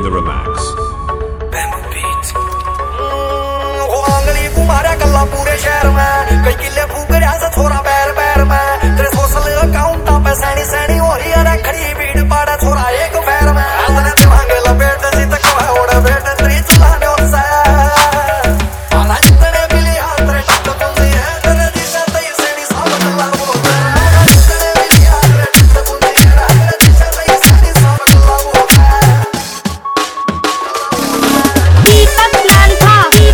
the Remax. आंगली घुमारा कल्ला पूरे शहर में कई किले फूक रहा सा छोरा पैर पैर में तेरे सोशल अकाउंट पे सैनी सैनी हो रही है खड़ी भीड़ पाड़ा छोरा एक पैर में आदने दिमागे लपेट जीत को ओढ़ बेट तेरी चलाने और से आना जितने मिली हाथ रे टक पुंजी है तेरे दिशा तई सैनी सब कल्ला बोलता है जितने मिली हाथ रे टक पुंजी है तेरे दिशा तई सैनी सब कल्ला बोलता है दीपक प्लान था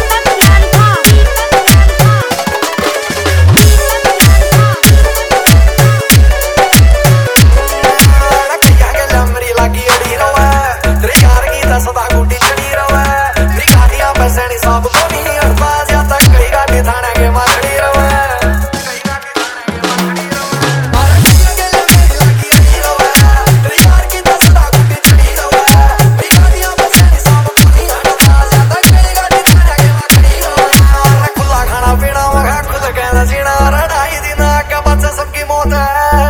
सदा गुटी चढ़ी रवा मेरी गाड़ियां पे सैनी सब को नहीं अड़ता जाता कई गाड़ी थाने के मारड़ी रवा कई गाड़ी थाने के मारड़ी रवा मारा कई गेले मेरी लगी रही रवा तेरी यार की तो सदा गुटी चढ़ी रवा मेरी गाड़ियां पे सैनी सब को नहीं अड़ता जाता कई गाड़ी थाने के मारड़ी रवा खुला खाना पीना मगा खुद कहना जीना रड़ाई दिन आके बच्चे सबकी मौत है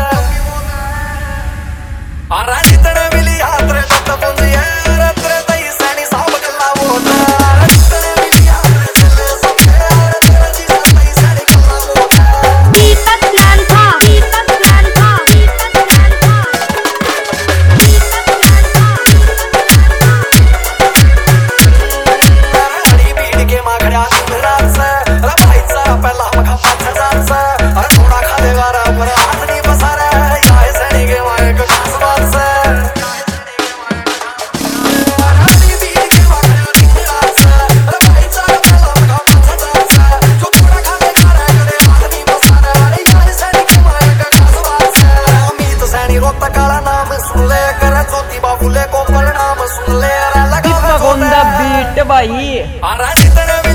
आरा जितने मिली हाथ रे तब पुंजी है दीपक on the beat भाई।